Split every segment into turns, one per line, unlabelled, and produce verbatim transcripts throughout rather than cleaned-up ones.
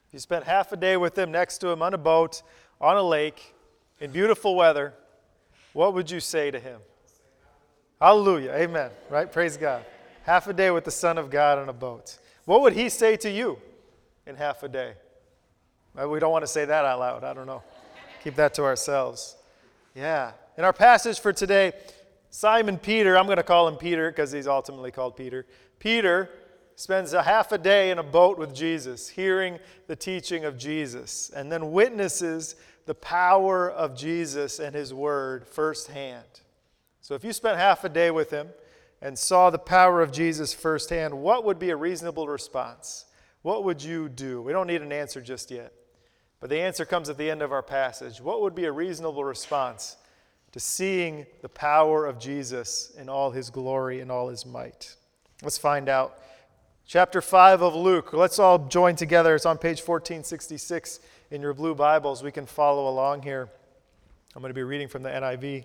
If you spent half a day with him, next to him, on a boat, on a lake, in beautiful weather, what would you say to him? Hallelujah. Amen. Right? Praise God. Half a day with the Son of God on a boat. What would he say to you in half a day? We don't want to say that out loud. I don't know. Keep that to ourselves. Yeah. In our passage for today, Simon Peter, I'm going to call him Peter because he's ultimately called Peter. Peter spends a half a day in a boat with Jesus, hearing the teaching of Jesus, and then witnesses the power of Jesus and his word firsthand. So if you spent half a day with him and saw the power of Jesus firsthand, what would be a reasonable response? What would you do? We don't need an answer just yet, but the answer comes at the end of our passage. What would be a reasonable response to seeing the power of Jesus in all his glory and all his might? Let's find out. Chapter five of Luke. Let's all join together. It's on page fourteen sixty-six in your blue Bibles. We can follow along here. I'm going to be reading from the N I V.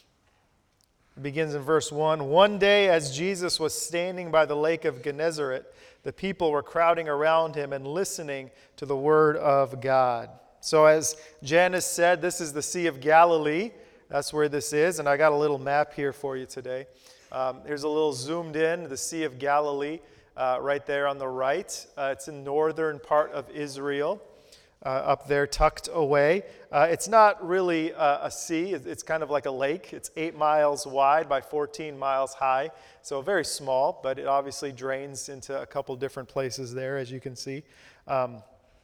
It begins in verse one. One day as Jesus was standing by the lake of Gennesaret, the people were crowding around him and listening to the word of God. So as Janice said, this is the Sea of Galilee. That's where this is, and I got a little map here for you today. Um, here's a little zoomed in, the Sea of Galilee, uh, right there on the right. Uh, it's in northern part of Israel. Uh, up there, tucked away. Uh, it's not really uh, a sea. It's kind of like a lake. It's eight miles wide by fourteen miles high. So very small, but it obviously drains into a couple different places there, as you can see. Um,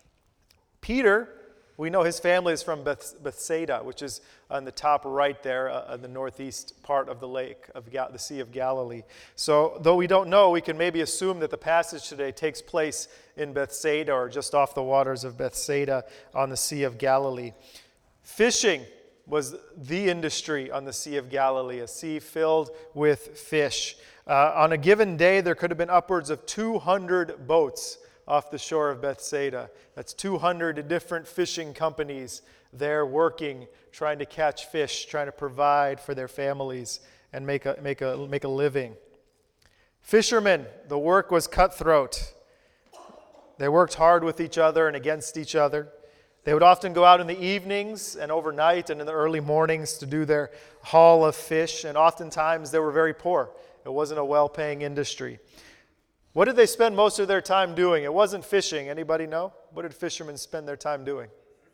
Peter, we know his family is from Beth- Bethsaida, which is on the top right there, uh, in the northeast part of the lake, of Ga- the Sea of Galilee. So though we don't know, we can maybe assume that the passage today takes place in Bethsaida or just off the waters of Bethsaida on the Sea of Galilee. Fishing was the industry on the Sea of Galilee, a sea filled with fish. Uh, on a given day, there could have been upwards of two hundred boats off the shore of Bethsaida. That's two hundred different fishing companies there working, trying to catch fish, trying to provide for their families and make a, make a, make a living. Fishermen, the work was cutthroat. They worked hard with each other and against each other. They would often go out in the evenings and overnight and in the early mornings to do their haul of fish, and oftentimes they were very poor. It wasn't a well-paying industry. What did they spend most of their time doing? It wasn't fishing. Anybody know? What did fishermen spend their time doing?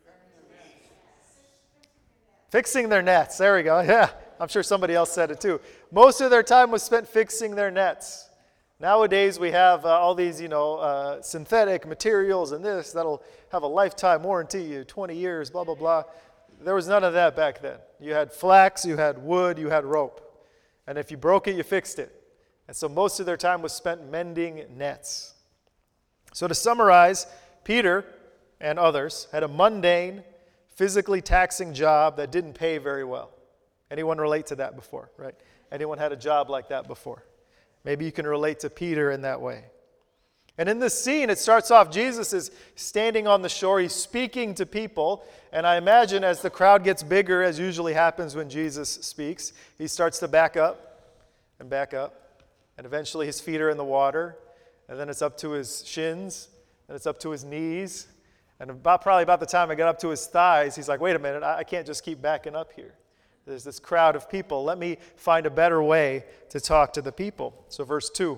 Fixing their nets. There we go. Yeah, I'm sure somebody else said it too. Most of their time was spent fixing their nets. Nowadays we have uh, all these, you know, uh, synthetic materials and this that'll have a lifetime warranty, twenty years, blah, blah, blah. There was none of that back then. You had flax, you had wood, you had rope. And if you broke it, you fixed it. And so most of their time was spent mending nets. So to summarize, Peter and others had a mundane, physically taxing job that didn't pay very well. Anyone relate to that before, right? Anyone had a job like that before? Maybe you can relate to Peter in that way. And in this scene, it starts off, Jesus is standing on the shore. He's speaking to people. And I imagine as the crowd gets bigger, as usually happens when Jesus speaks, he starts to back up and back up. And eventually his feet are in the water. And then it's up to his shins. And it's up to his knees. And about probably about the time I got up to his thighs, he's like, wait a minute, I, I can't just keep backing up here. There's this crowd of people. Let me find a better way to talk to the people. So verse two.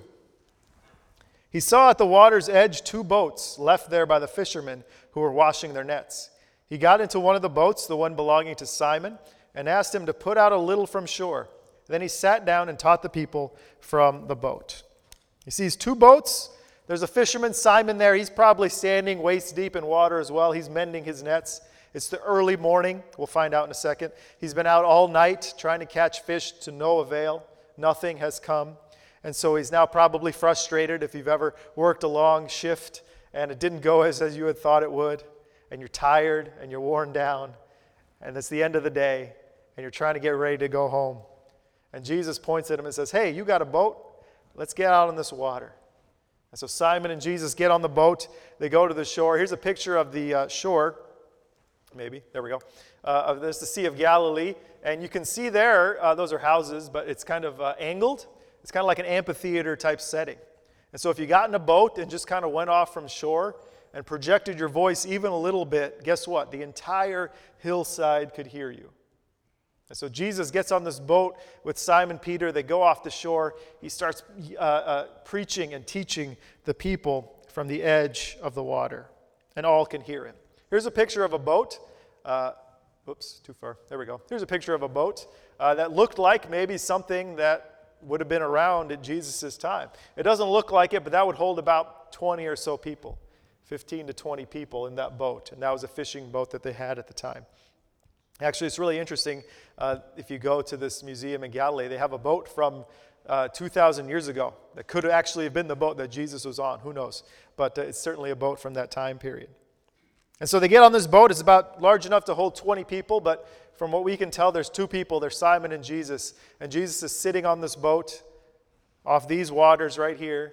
He saw at the water's edge two boats left there by the fishermen who were washing their nets. He got into one of the boats, the one belonging to Simon, and asked him to put out a little from shore. Then he sat down and taught the people from the boat. He sees two boats. There's a fisherman, Simon, there. He's probably standing waist deep in water as well. He's mending his nets. It's the early morning. We'll find out in a second. He's been out all night trying to catch fish to no avail. Nothing has come. And so he's now probably frustrated if you've ever worked a long shift and it didn't go as, as you had thought it would. And you're tired and you're worn down. And it's the end of the day and you're trying to get ready to go home. And Jesus points at him and says, hey, you got a boat? Let's get out on this water. And so Simon and Jesus get on the boat. They go to the shore. Here's a picture of the uh, shore. Maybe. There we go. Uh, there's the Sea of Galilee. And you can see there, uh, those are houses, but it's kind of uh, angled. It's kind of like an amphitheater type setting. And so if you got in a boat and just kind of went off from shore and projected your voice even a little bit, guess what? The entire hillside could hear you. And so Jesus gets on this boat with Simon Peter. They go off the shore. He starts uh, uh, preaching and teaching the people from the edge of the water, and all can hear him. Here's a picture of a boat. Uh, oops, too far. There we go. Here's a picture of a boat uh, that looked like maybe something that would have been around at Jesus' time. It doesn't look like it, but that would hold about twenty or so people, fifteen to twenty people in that boat, and that was a fishing boat that they had at the time. Actually, it's really interesting. Uh, if you go to this museum in Galilee, they have a boat from uh, two thousand years ago that could actually have been the boat that Jesus was on. Who knows? But uh, it's certainly a boat from that time period. And so they get on this boat. It's about large enough to hold twenty people, but from what we can tell, there's two people. There's Simon and Jesus. And Jesus is sitting on this boat off these waters right here,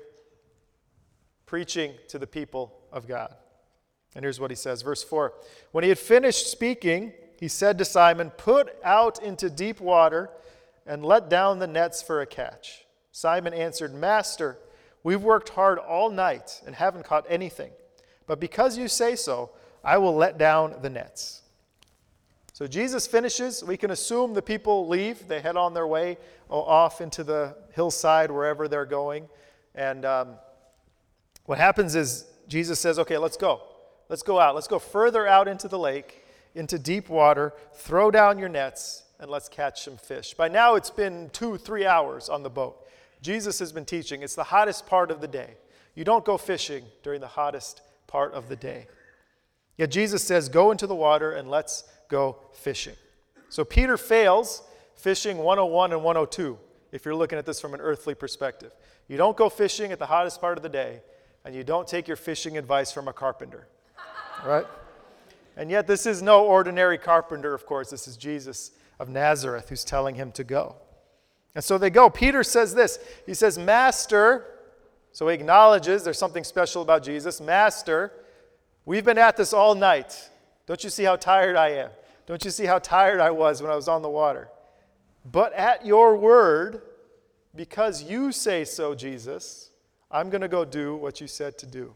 preaching to the people of God. And here's what he says, verse four. When he had finished speaking, he said to Simon, "Put out into deep water and let down the nets for a catch." Simon answered, "Master, we've worked hard all night and haven't caught anything. But because you say so, I will let down the nets." So Jesus finishes. We can assume the people leave. They head on their way off into the hillside, wherever they're going. And um, what happens is Jesus says, okay, let's go. Let's go out. Let's go further out into the lake, into deep water, throw down your nets, and let's catch some fish. By now, it's been two, three hours on the boat. Jesus has been teaching. It's the hottest part of the day. You don't go fishing during the hottest part of the day. Yet Jesus says, go into the water and let's go fishing. So Peter fails fishing one oh one and one oh two, if you're looking at this from an earthly perspective. You don't go fishing at the hottest part of the day, and you don't take your fishing advice from a carpenter. Right? And yet this is no ordinary carpenter, of course. This is Jesus of Nazareth who's telling him to go. And so they go. Peter says this. He says, "Master," so he acknowledges there's something special about Jesus. "Master, we've been at this all night. Don't you see how tired I am? Don't you see how tired I was when I was on the water? But at your word, because you say so, Jesus, I'm going to go do what you said to do.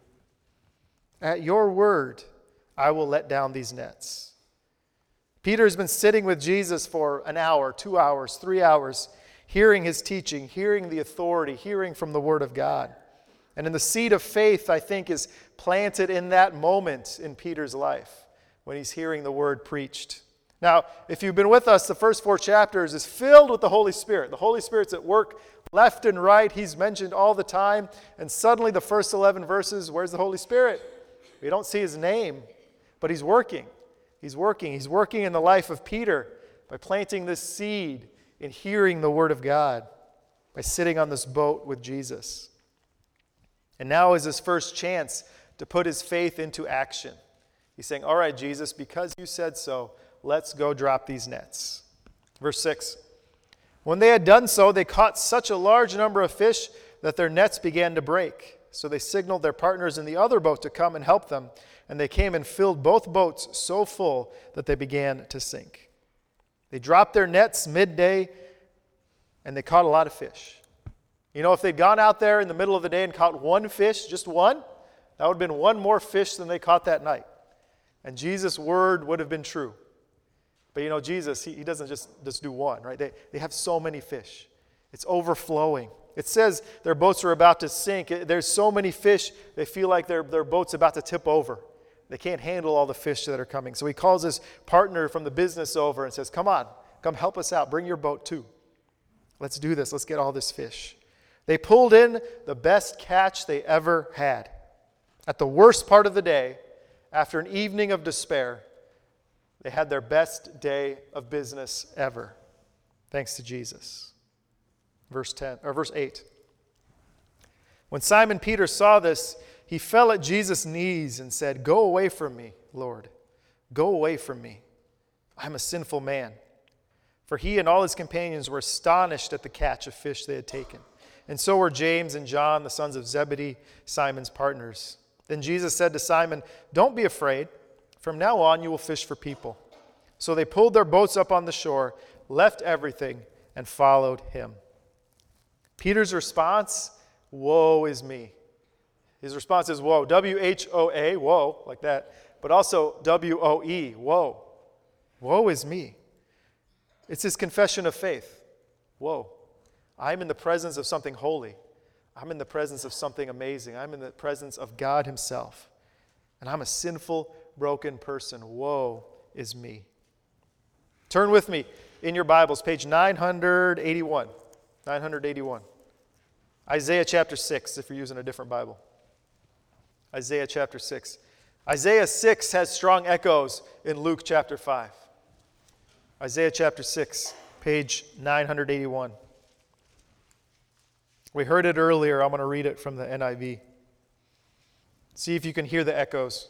At your word, I will let down these nets." Peter's been sitting with Jesus for an hour, two hours, three hours, hearing his teaching, hearing the authority, hearing from the Word of God. And in the seed of faith, I think, is planted in that moment in Peter's life when he's hearing the Word preached. Now, if you've been with us, the first four chapters is filled with the Holy Spirit. The Holy Spirit's at work left and right. He's mentioned all the time. And suddenly the first eleven verses, where's the Holy Spirit? We don't see his name, but he's working. He's working. He's working in the life of Peter by planting this seed in hearing the Word of God, by sitting on this boat with Jesus. And now is his first chance to put his faith into action. He's saying, all right, Jesus, because you said so, let's go drop these nets. Verse six. When they had done so, they caught such a large number of fish that their nets began to break. So they signaled their partners in the other boat to come and help them. And they came and filled both boats so full that they began to sink. They dropped their nets midday, and they caught a lot of fish. You know, if they'd gone out there in the middle of the day and caught one fish, just one, that would have been one more fish than they caught that night. And Jesus' word would have been true. But you know, Jesus, he, he doesn't just, just do one, right? They, they have so many fish. It's overflowing. It says their boats are about to sink. There's so many fish, they feel like their, their boat's about to tip over. They can't handle all the fish that are coming. So he calls his partner from the business over and says, come on, come help us out. Bring your boat too. Let's do this. Let's get all this fish. They pulled in the best catch they ever had. At the worst part of the day, after an evening of despair, they had their best day of business ever, thanks to Jesus. Verse ten or verse eight. When Simon Peter saw this, he fell at Jesus' knees and said, "Go away from me, Lord. Go away from me. I'm a sinful man." For he and all his companions were astonished at the catch of fish they had taken. And so were James and John, the sons of Zebedee, Simon's partners. Then Jesus said to Simon, "Don't be afraid. From now on you will fish for people." So they pulled their boats up on the shore, left everything, and followed him. Peter's response, "Woe is me. His response is woe. W H O A, woe, like that. But also W O E, woe. Woe is me. It's his confession of faith. Woe. I'm in the presence of something holy. I'm in the presence of something amazing. I'm in the presence of God himself. And I'm a sinful, broken person. Woe is me. Turn with me in your Bibles, page nine eighty-one. nine eighty-one. Isaiah chapter six, if you're using a different Bible. Isaiah chapter six. Isaiah six has strong echoes in Luke chapter five. Isaiah chapter six, page nine eighty-one. We heard it earlier. I'm going to read it from the N I V. See if you can hear the echoes.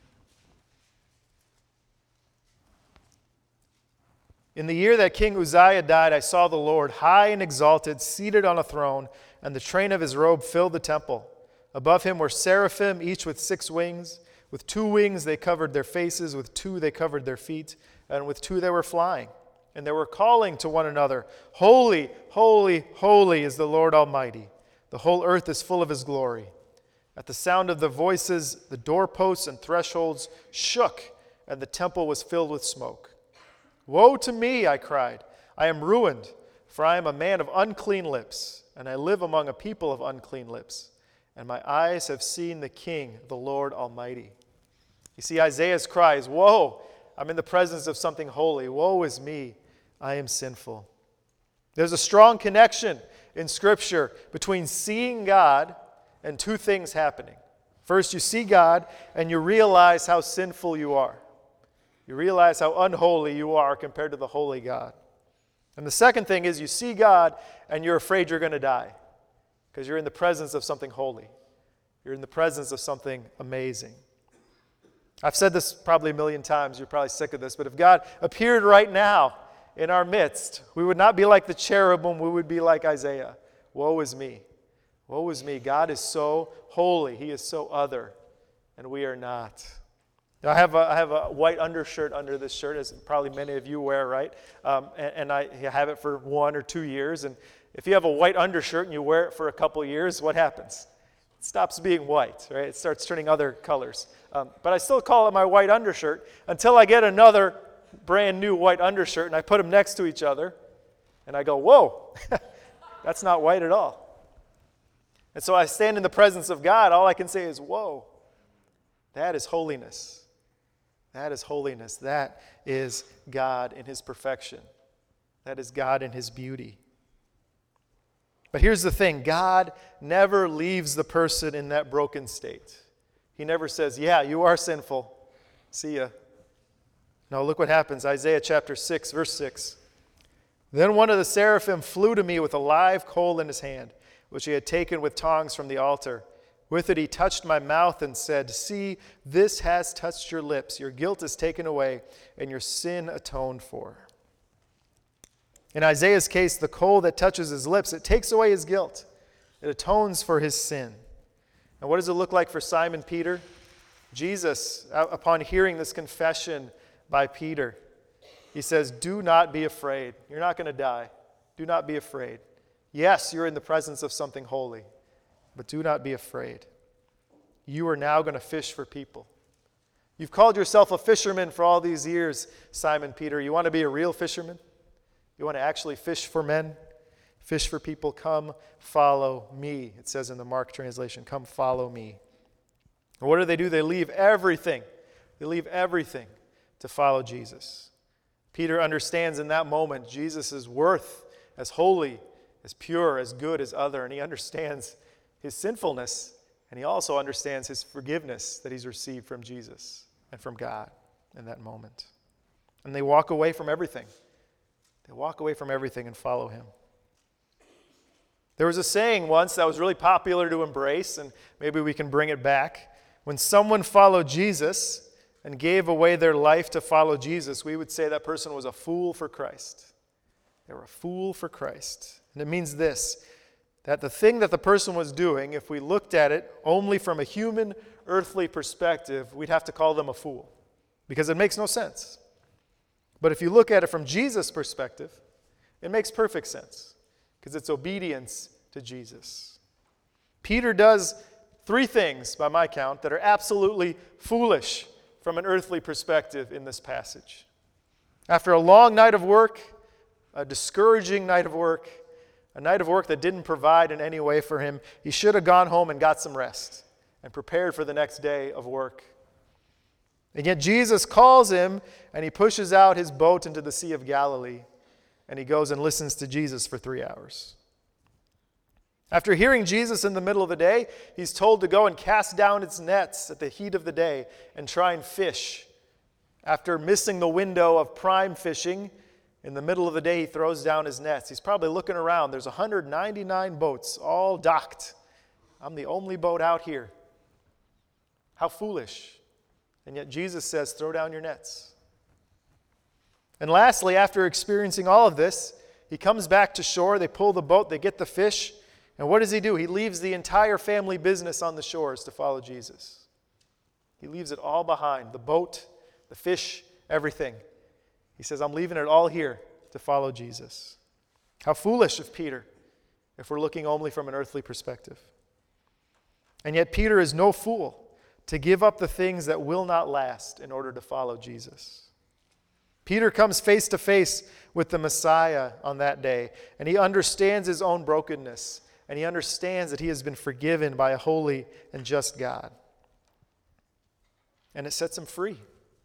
In the year that King Uzziah died, I saw the Lord high and exalted, seated on a throne, and the train of his robe filled the temple. Above him were seraphim, each with six wings. With two wings they covered their faces, with two they covered their feet, and with two they were flying. And they were calling to one another, Holy, holy, holy is the Lord Almighty. The whole earth is full of his glory. At the sound of the voices, the doorposts and thresholds shook, and the temple was filled with smoke. Woe to me, I cried. I am ruined, for I am a man of unclean lips, and I live among a people of unclean lips. And my eyes have seen the King, the Lord Almighty. You see, Isaiah's cry is, Woe, I'm in the presence of something holy. Woe is me, I am sinful. There's a strong connection in Scripture between seeing God and two things happening. First, you see God and you realize how sinful you are. You realize how unholy you are compared to the holy God. And the second thing is you see God and you're afraid you're going to die because you're in the presence of something holy. You're in the presence of something amazing. I've said this probably a million times. You're probably sick of this. But if God appeared right now in our midst, we would not be like the cherubim. We would be like Isaiah. Woe is me. Woe is me. God is so holy. He is so other. And we are not. Now, I have a, I have a white undershirt under this shirt, as probably many of you wear, right? Um, and, and I have it for one or two years. And if you have a white undershirt and you wear it for a couple years, what happens? It stops being white, right? It starts turning other colors. Um, but I still call it my white undershirt until I get another brand new white undershirt and I put them next to each other and I go, whoa, that's not white at all. And so I stand in the presence of God. All I can say is, whoa, that is holiness. That is holiness. That is God in his perfection. That is God in his beauty. But here's the thing. God never leaves the person in that broken state. He never says, yeah, you are sinful. See ya. No, look what happens. Isaiah chapter six, verse six. Then one of the seraphim flew to me with a live coal in his hand, which he had taken with tongs from the altar. With it he touched my mouth and said, See, this has touched your lips. Your guilt is taken away, and your sin atoned for. In Isaiah's case, the coal that touches his lips, it takes away his guilt. It atones for his sin. And what does it look like for Simon Peter? Jesus, upon hearing this confession by Peter, he says, Do not be afraid. You're not going to die. Do not be afraid. Yes, you're in the presence of something holy, but do not be afraid. You are now going to fish for people. You've called yourself a fisherman for all these years, Simon Peter. You want to be a real fisherman? You want to actually fish for men? Fish for people? Come follow me. It says in the Mark translation, come follow me. And what do they do? They leave everything. They leave everything to follow Jesus. Peter understands in that moment Jesus' worth as holy, as pure, as good, as other, and he understands his sinfulness, and he also understands his forgiveness that he's received from Jesus and from God in that moment. And they walk away from everything. They walk away from everything and follow him. There was a saying once that was really popular to embrace, and maybe we can bring it back. When someone followed Jesus and gave away their life to follow Jesus, we would say that person was a fool for Christ. They were a fool for Christ. And it means this, that the thing that the person was doing, if we looked at it only from a human, earthly perspective, we'd have to call them a fool because it makes no sense. But if you look at it from Jesus' perspective, it makes perfect sense because it's obedience to Jesus. Peter does three things, by my count, that are absolutely foolish from an earthly perspective in this passage. After a long night of work, a discouraging night of work, a night of work that didn't provide in any way for him, he should have gone home and got some rest and prepared for the next day of work. And yet Jesus calls him, and he pushes out his boat into the Sea of Galilee, and he goes and listens to Jesus for three hours. After hearing Jesus in the middle of the day, he's told to go and cast down its nets at the heat of the day and try and fish. After missing the window of prime fishing, in the middle of the day he throws down his nets. He's probably looking around. There's one hundred ninety-nine boats, all docked. I'm the only boat out here. How foolish. And yet Jesus says, throw down your nets. And lastly, after experiencing all of this, he comes back to shore. They pull the boat, they get the fish. And what does he do? He leaves the entire family business on the shores to follow Jesus. He leaves it all behind, the boat, the fish, everything. He says, I'm leaving it all here to follow Jesus. How foolish of Peter, if we're looking only from an earthly perspective. And yet Peter is no fool to give up the things that will not last in order to follow Jesus. Peter comes face to face with the Messiah on that day, and he understands his own brokenness, and he understands that he has been forgiven by a holy and just God. And it sets him free.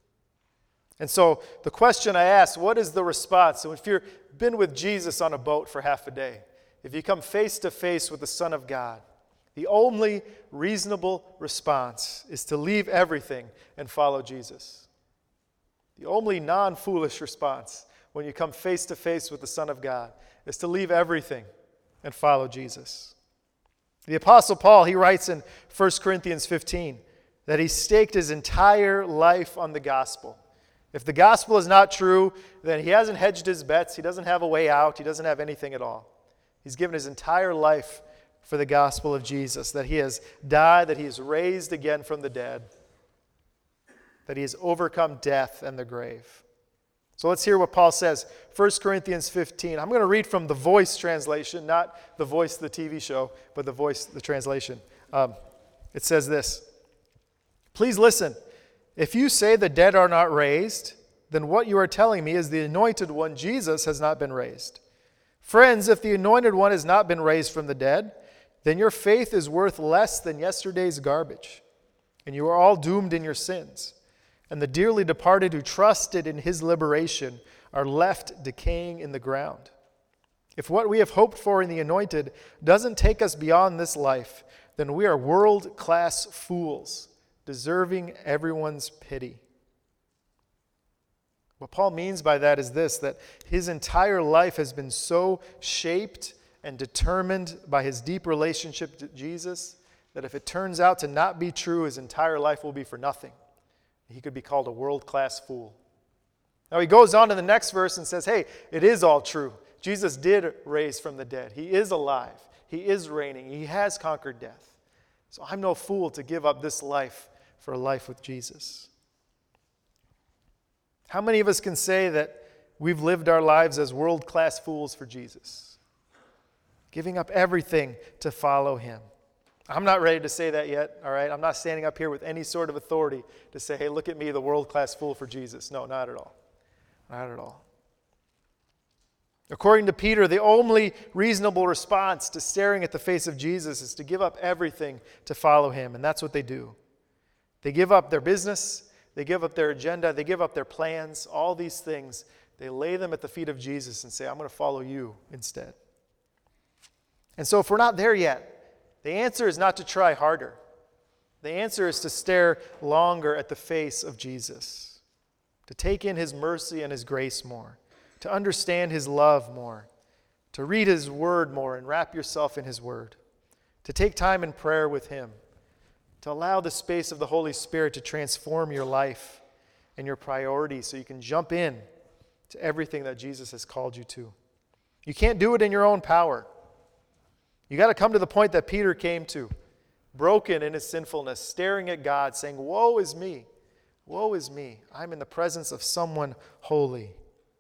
And so the question I ask, what is the response? So if you've been with Jesus on a boat for half a day, if you come face to face with the Son of God, the only reasonable response is to leave everything and follow Jesus. The only non-foolish response when you come face to face with the Son of God is to leave everything and follow Jesus. The Apostle Paul, he writes in First Corinthians fifteen that he staked his entire life on the gospel. If the gospel is not true, then he hasn't hedged his bets. He doesn't have a way out. He doesn't have anything at all. He's given his entire life for the gospel of Jesus, that he has died, that he is raised again from the dead, that he has overcome death and the grave. So let's hear what Paul says. First Corinthians fifteen. I'm going to read from the Voice translation, not the Voice, the T V show, but the Voice, the translation. Um, it says this. Please listen. If you say the dead are not raised, then what you are telling me is the anointed one, Jesus, has not been raised. Friends, if the anointed one has not been raised from the dead, then your faith is worth less than yesterday's garbage, and you are all doomed in your sins. And the dearly departed who trusted in his liberation are left decaying in the ground. If what we have hoped for in the anointed doesn't take us beyond this life, then we are world-class fools, deserving everyone's pity. What Paul means by that is this, that his entire life has been so shaped and determined by his deep relationship to Jesus that if it turns out to not be true, his entire life will be for nothing. He could be called a world-class fool. Now he goes on to the next verse and says, hey, it is all true. Jesus did raise from the dead. He is alive. He is reigning. He has conquered death. So I'm no fool to give up this life for a life with Jesus. How many of us can say that we've lived our lives as world-class fools for Jesus? Giving up everything to follow him. I'm not ready to say that yet, all right? I'm not standing up here with any sort of authority to say, hey, look at me, the world-class fool for Jesus. No, not at all. Not at all. According to Peter, the only reasonable response to staring at the face of Jesus is to give up everything to follow him, and that's what they do. They give up their business, they give up their agenda, they give up their plans, all these things. They lay them at the feet of Jesus and say, I'm going to follow you instead. And so if we're not there yet, the answer is not to try harder. The answer is to stare longer at the face of Jesus, to take in his mercy and his grace more, to understand his love more, to read his word more and wrap yourself in his word, to take time in prayer with him, to allow the space of the Holy Spirit to transform your life and your priorities so you can jump in to everything that Jesus has called you to. You can't do it in your own power. You got to come to the point that Peter came to, broken in his sinfulness, staring at God, saying, woe is me, woe is me. I'm in the presence of someone holy.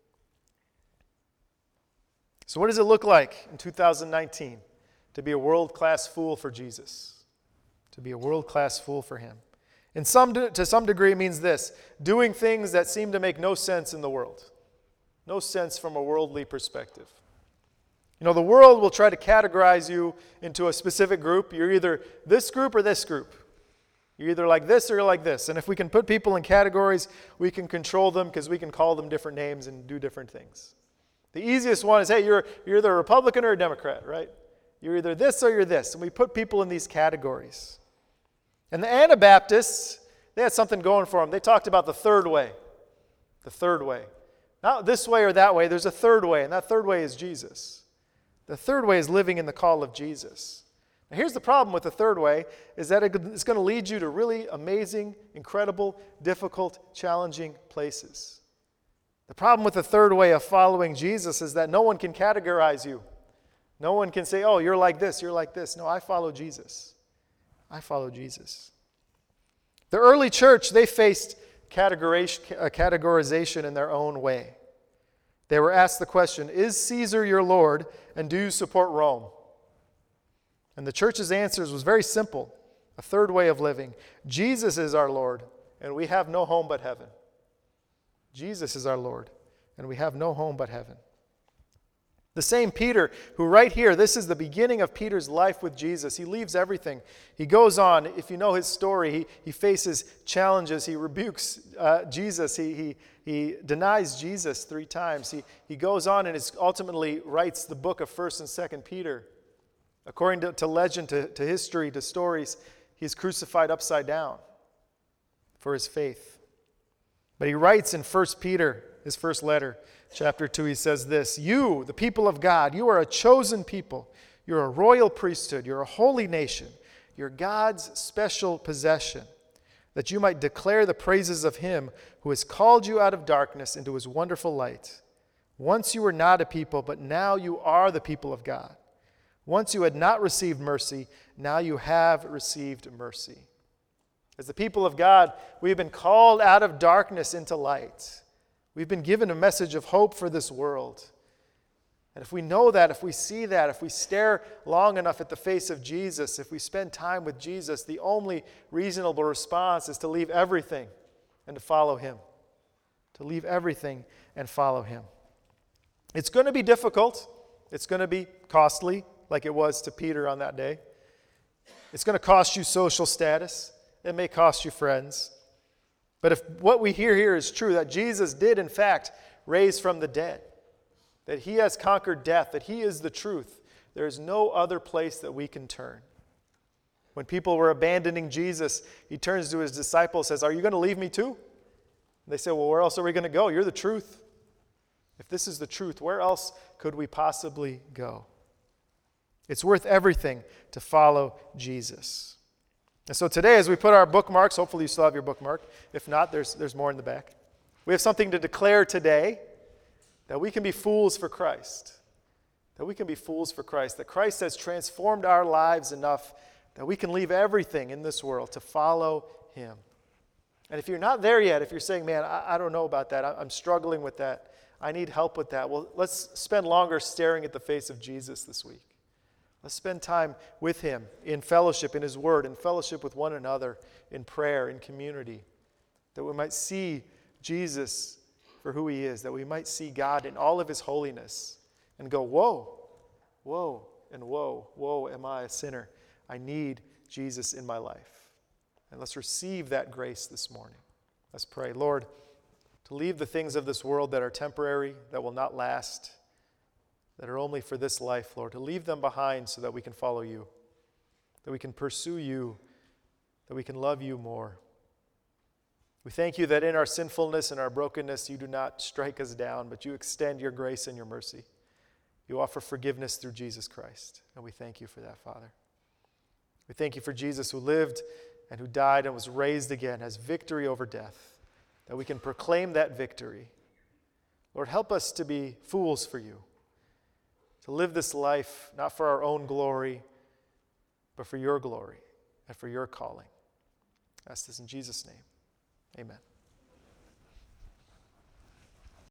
So what does it look like in two thousand nineteen to be a world-class fool for Jesus? to be a world-class fool for him. In some, to some degree, it means this: doing things that seem to make no sense in the world. No sense from a worldly perspective. You know, the world will try to categorize you into a specific group. You're either this group or this group. You're either like this or you're like this. And if we can put people in categories, we can control them because we can call them different names and do different things. The easiest one is, hey, you're, you're either a Republican or a Democrat, right? You're either this or you're this. And we put people in these categories. And the Anabaptists, they had something going for them. They talked about the third way. The third way. Not this way or that way. There's a third way, and that third way is Jesus. The third way is living in the call of Jesus. Now, here's the problem with the third way, is that it's going to lead you to really amazing, incredible, difficult, challenging places. The problem with the third way of following Jesus is that no one can categorize you. No one can say, oh, you're like this, you're like this. No, I follow Jesus. I follow Jesus. The early church, they faced categorization in their own way. They were asked the question, is Caesar your Lord, and do you support Rome? And the church's answers was very simple. A third way of living. Jesus is our Lord, and we have no home but heaven. Jesus is our Lord, and we have no home but heaven. The same Peter, who right here, this is the beginning of Peter's life with Jesus. He leaves everything. He goes on. If you know his story, he, he faces challenges. He rebukes uh, Jesus. He, he, he denies Jesus three times. He, he goes on and is ultimately writes the book of First and Second Peter. According to, to legend, to, to history, to stories, he's crucified upside down for his faith. But he writes in First Peter, his first letter, chapter two, he says this: you, the people of God, you are a chosen people. You're a royal priesthood. You're a holy nation. You're God's special possession, that you might declare the praises of him who has called you out of darkness into his wonderful light. Once you were not a people, but now you are the people of God. Once you had not received mercy, now you have received mercy. As the people of God, we've been called out of darkness into light. We've been given a message of hope for this world. And if we know that, if we see that, if we stare long enough at the face of Jesus, if we spend time with Jesus, the only reasonable response is to leave everything and to follow him. To leave everything and follow him. It's going to be difficult. It's going to be costly, like it was to Peter on that day. It's going to cost you social status. It may cost you friends. But if what we hear here is true, that Jesus did in fact raise from the dead, that he has conquered death, that he is the truth, there is no other place that we can turn. When people were abandoning Jesus, he turns to his disciples and says, are you going to leave me too? And they say, well, where else are we going to go? You're the truth. If this is the truth, where else could we possibly go? It's worth everything to follow Jesus. And so today, as we put our bookmarks, hopefully you still have your bookmark. If not, there's, there's more in the back. We have something to declare today, that we can be fools for Christ. That we can be fools for Christ. That Christ has transformed our lives enough that we can leave everything in this world to follow him. And if you're not there yet, if you're saying, man, I, I don't know about that. I, I'm struggling with that. I need help with that. Well, let's spend longer staring at the face of Jesus this week. Let's spend time with him in fellowship, in his word, in fellowship with one another, in prayer, in community, that we might see Jesus for who he is, that we might see God in all of his holiness and go, whoa, whoa, and whoa, whoa, am I a sinner? I need Jesus in my life. And let's receive that grace this morning. Let's pray. Lord, to leave the things of this world that are temporary, that will not last, that are only for this life, Lord, to leave them behind so that we can follow you, that we can pursue you, that we can love you more. We thank you that in our sinfulness and our brokenness, you do not strike us down, but you extend your grace and your mercy. You offer forgiveness through Jesus Christ, and we thank you for that, Father. We thank you for Jesus who lived and who died and was raised again, has victory over death, that we can proclaim that victory. Lord, help us to be fools for you, to live this life not for our own glory, but for your glory and for your calling. I ask this in Jesus' name. Amen.